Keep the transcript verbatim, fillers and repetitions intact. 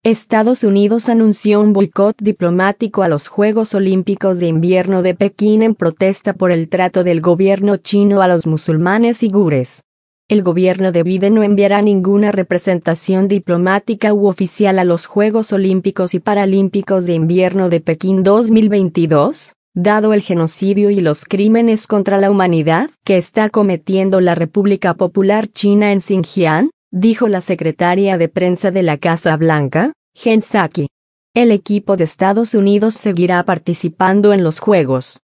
Estados Unidos anunció un boicot diplomático a los Juegos Olímpicos de Invierno de Pekín en protesta por el trato del gobierno chino a los musulmanes uigures. El gobierno de Biden no enviará ninguna representación diplomática u oficial a los Juegos Olímpicos y Paralímpicos de Invierno de Pekín dos mil veintidós, dado el genocidio y los crímenes contra la humanidad que está cometiendo la República Popular China en Xinjiang, dijo la secretaria de prensa de la Casa Blanca, Jen Psaki. El equipo de Estados Unidos seguirá participando en los Juegos.